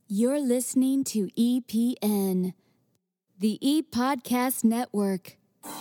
You're listening to EPN, the ePodcast Network.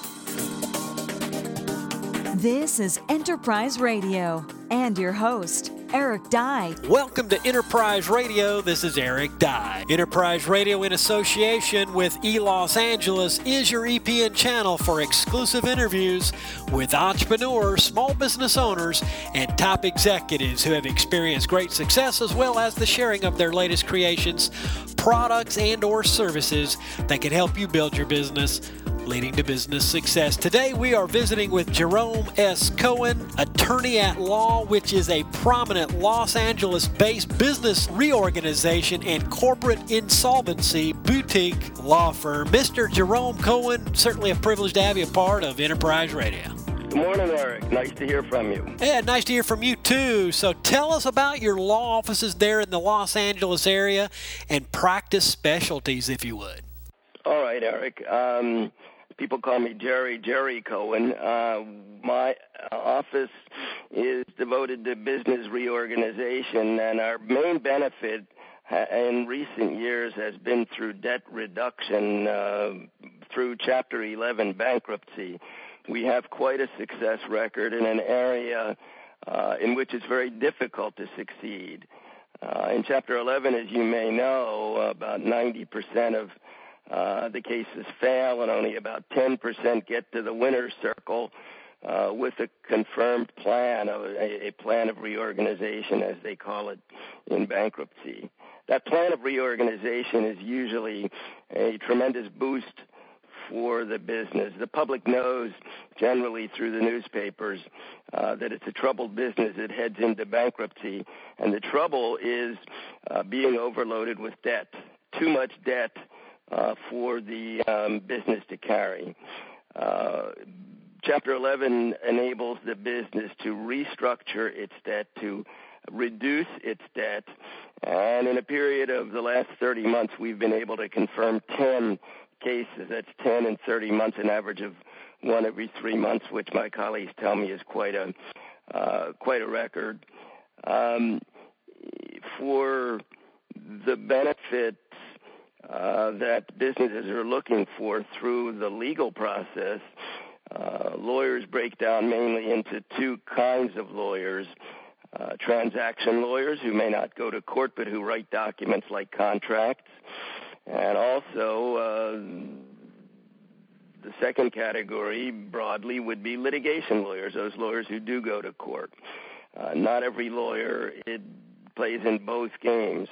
This is Enterprise Radio and your host, Eric Dye. Welcome to Enterprise Radio. This is Eric Dye. Enterprise Radio, in association with eLos Angeles, is your EPN channel for exclusive interviews with entrepreneurs, small business owners, and top executives who have experienced great success, as well as the sharing of their latest creations, products, and or services that can help you build your business, leading to business success. Today we are visiting with Jerome S. Cohen, attorney at law, which is a prominent Los Angeles-based business reorganization and corporate insolvency boutique law firm. Mr. Jerome Cohen, certainly a privilege to have you a part of Enterprise Radio. Good morning, Eric. Nice to hear from you. Yeah, nice to hear from you too. So tell us about your law offices there in the Los Angeles area and practice specialties, if you would. All right, Eric. People call me Jerry Cohen. My office is devoted to business reorganization, and our main benefit in recent years has been through debt reduction through Chapter 11 bankruptcy. We have quite a success record in an area in which it's very difficult to succeed. In Chapter 11, as you may know, about 90% of the cases fail, and only about 10% get to the winner's circle with a confirmed plan, a plan of reorganization, as they call it in bankruptcy. That plan of reorganization is usually a tremendous boost for the business. The public knows generally through the newspapers that it's a troubled business that heads into bankruptcy, and the trouble is being overloaded with debt, too much debt for the business to carry. Chapter 11 enables the business to restructure its debt, to reduce its debt, and in a period of the last 30 months, we've been able to confirm 10 cases. That's 10 in 30 months, an average of one every 3 months, which my colleagues tell me is quite a record. For the benefits that businesses are looking for through the legal process, lawyers break down mainly into two kinds of lawyers. Transaction lawyers who may not go to court but who write documents like contracts, and also the second category broadly would be litigation lawyers, those lawyers who do go to court. Not every lawyer plays in both games.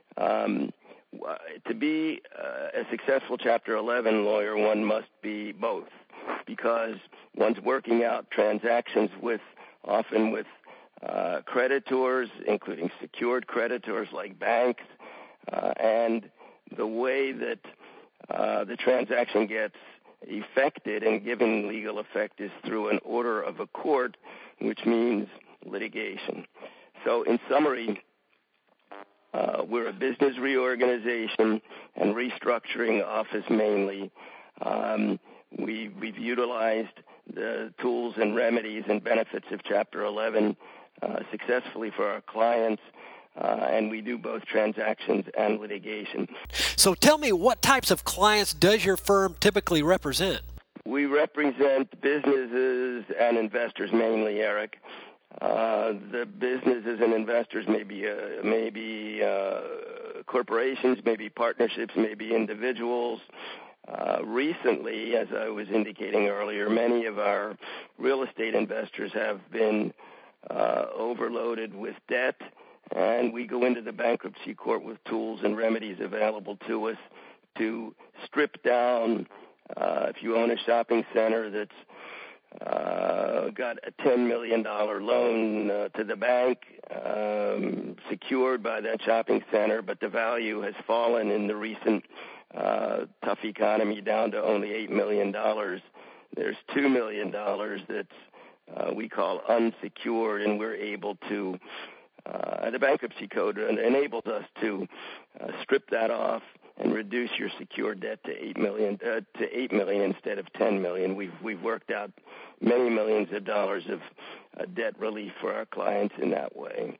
To be a successful Chapter 11 lawyer, one must be both, because one's working out transactions often with creditors, including secured creditors like banks, and the way that the transaction gets effected and given legal effect is through an order of a court, which means litigation. So in summary, we're a business reorganization and restructuring office mainly. We've utilized the tools and remedies and benefits of Chapter 11 successfully for our clients, and we do both transactions and litigation. So tell me, what types of clients does your firm typically represent? We represent businesses and investors mainly, Eric. The businesses and investors may be corporations, maybe partnerships, maybe individuals. Recently, as I was indicating earlier, many of our real estate investors have been overloaded with debt, and we go into the bankruptcy court with tools and remedies available to us to strip down. If you own a shopping center that's got a $10 million loan to the bank secured by that shopping center, but the value has fallen in the recent tough economy down to only $8 million. There's $2 million that's we call unsecured, and we're able to, the bankruptcy code enables us to strip that off and reduce your secured debt to $8 million instead of $10 million. We've worked out many millions of dollars of debt relief for our clients in that way.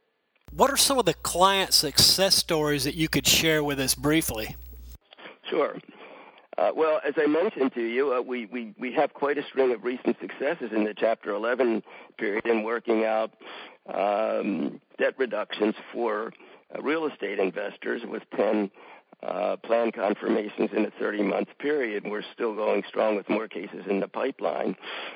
What are some of the client success stories that you could share with us briefly? Sure. Well, as I mentioned to you, we have quite a string of recent successes in the Chapter 11 period in working out debt reductions for real estate investors with 10 plan confirmations in a 30-month period. We're still going strong with more cases in the pipeline.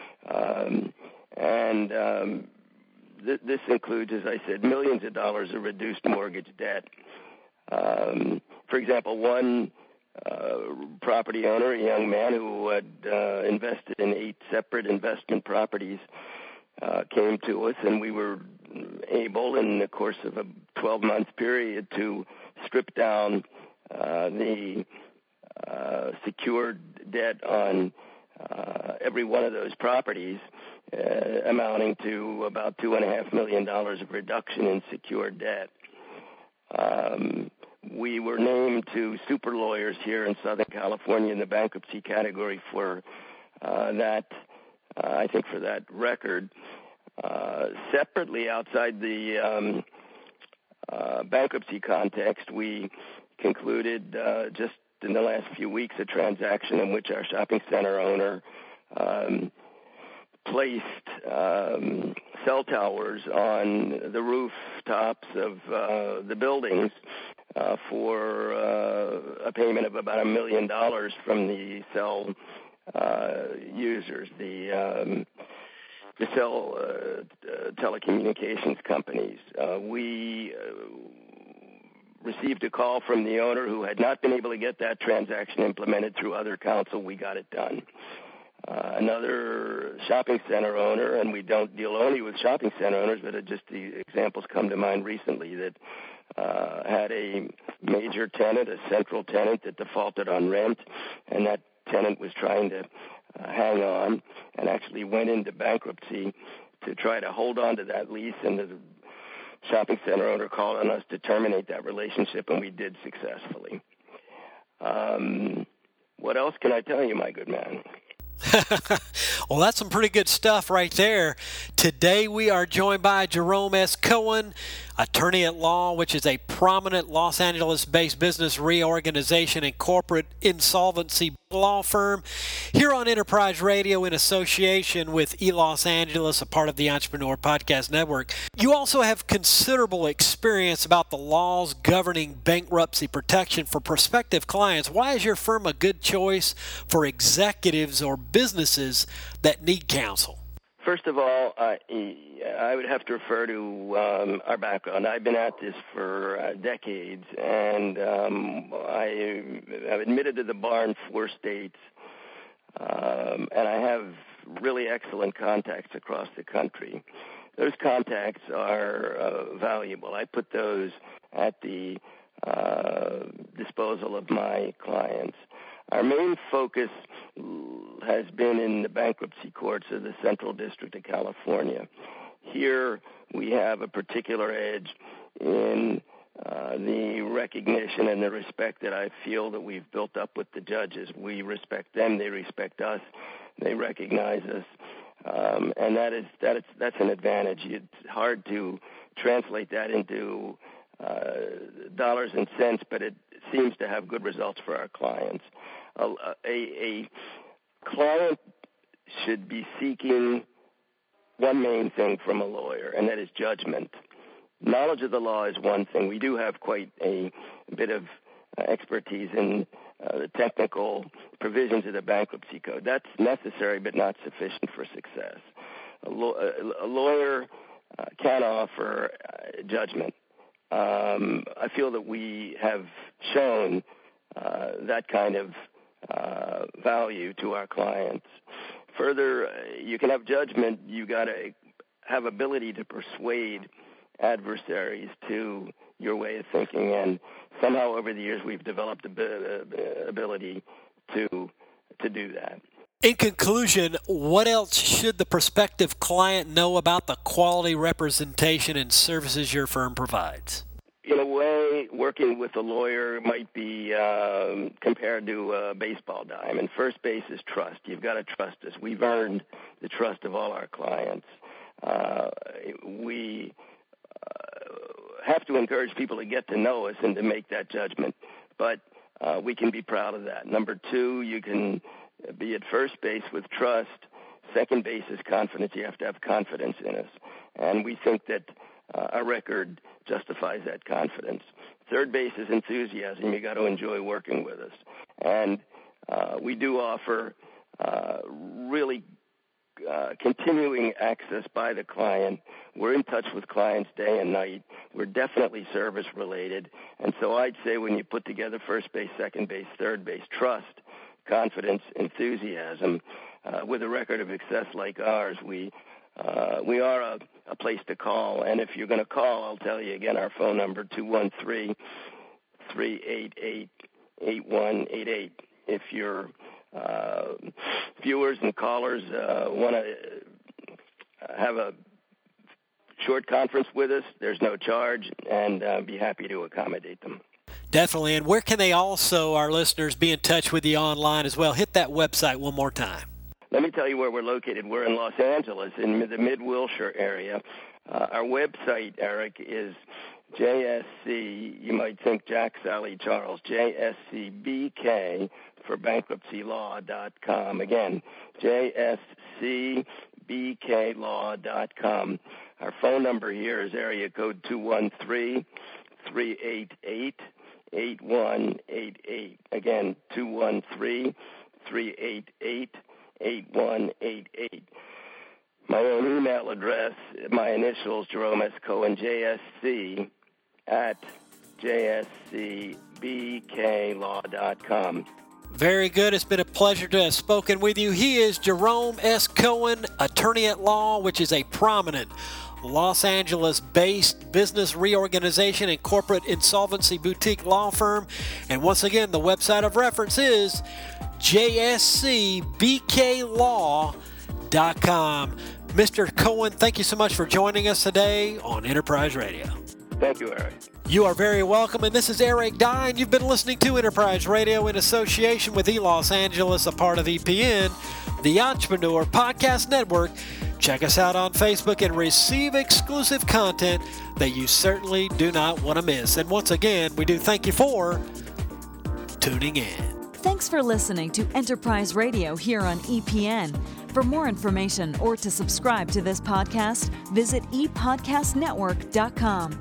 This includes, as I said, millions of dollars of reduced mortgage debt. For example, one property owner, a young man who had invested in 8 separate investment properties, came to us, and we were able, in the course of a 12-month period, to strip down the secured debt on every one of those properties, amounting to about $2.5 million of reduction in secured debt. We were named to Super Lawyers here in Southern California in the bankruptcy category for that record. Separately, outside the bankruptcy context, we concluded just in the last few weeks a transaction in which our shopping center owner placed cell towers on the rooftops of the buildings for a payment of about $1 million from the cell users, the cell telecommunications companies. We received a call from the owner who had not been able to get that transaction implemented through other counsel. We got it done. Another shopping center owner, and we don't deal only with shopping center owners, but just the examples come to mind recently, that had a major tenant, a central tenant, that defaulted on rent, and that tenant was trying to hang on and actually went into bankruptcy to try to hold on to that lease, and the shopping center owner called on us to terminate that relationship, and we did successfully. What else can I tell you, my good man? Well, that's some pretty good stuff right there. Today we are joined by Jerome S. Cohen, attorney at law, which is a prominent Los Angeles-based business reorganization and corporate insolvency law firm, here on Enterprise Radio in association with eLos Angeles, a part of the Entrepreneur Podcast Network. You also have considerable experience about the laws governing bankruptcy protection for prospective clients. Why is your firm a good choice for executives or businesses that need counsel? First of all, I would have to refer to our background. I've been at this for decades, and I've admitted to the bar in 4 states, and I have really excellent contacts across the country. Those contacts are valuable. I put those at the disposal of my clients. Our main focus has been in the bankruptcy courts of the Central District of California. Here we have a particular edge in the recognition and the respect that I feel that we've built up with the judges. We respect them, they respect us, they recognize us, and that's an advantage. It's hard to translate that into dollars and cents, but it seems to have good results for our clients. A client should be seeking one main thing from a lawyer, and that is judgment. Knowledge of the law is one thing. We do have quite a bit of expertise in the technical provisions of the bankruptcy code. That's necessary but not sufficient for success. A lawyer can offer judgment. I feel that we have shown that kind of value to our clients. Further, you can have judgment. You got to have ability to persuade adversaries to your way of thinking, and somehow over the years we've developed the ability to do that. In conclusion, what else should the prospective client know about the quality representation and services your firm provides? In a way, working with a lawyer might be compared to a baseball diamond. First base is trust. You've got to trust us. We've earned the trust of all our clients. We have to encourage people to get to know us and to make that judgment. But we can be proud of that. Number 2, you can be at first base with trust. Second base is confidence. You have to have confidence in us. And we think that our record justifies that confidence. Third base is enthusiasm. You got to enjoy working with us. And we do offer really continuing access by the client. We're in touch with clients day and night. We're definitely service related. And so I'd say when you put together first base, second base, third base, trust, confidence, enthusiasm, with a record of success like ours, we are a place to call. And if you're going to call, I'll tell you again, our phone number, 213-388-8188. If your viewers and callers want to have a short conference with us, there's no charge, and be happy to accommodate them. Definitely. And where can they also, our listeners, be in touch with you online as well? Hit that website one more time. Let me tell you where we're located. We're in Los Angeles, in the Mid-Wilshire area. Our website, Eric, is JSC, you might think Jack, Sally, Charles, JSCBK for bankruptcylaw.com. Again, JSCBKlaw.com. Our phone number here is area code 213-388-8188. Again, 213-388-8188. My own email address, my initials, Jerome S. Cohen, JSC at JSCBKlaw.com. Very good. It's been a pleasure to have spoken with you. He is Jerome S. Cohen, attorney at law, which is a prominent Los Angeles-based business reorganization and corporate insolvency boutique law firm. And once again, the website of reference is JSCBKlaw.com. Mr. Cohen, thank you so much for joining us today on Enterprise Radio. Thank you, Eric. You are very welcome, and this is Eric Dye. You've been listening to Enterprise Radio in association with eLos Angeles, a part of EPN, the Entrepreneur Podcast Network. Check us out on Facebook and receive exclusive content that you certainly do not want to miss. And once again, we do thank you for tuning in. Thanks for listening to Enterprise Radio here on EPN. For more information or to subscribe to this podcast, visit epodcastnetwork.com.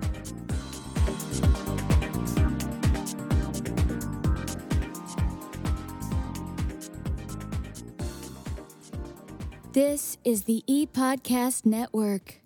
This is the ePodcast Network.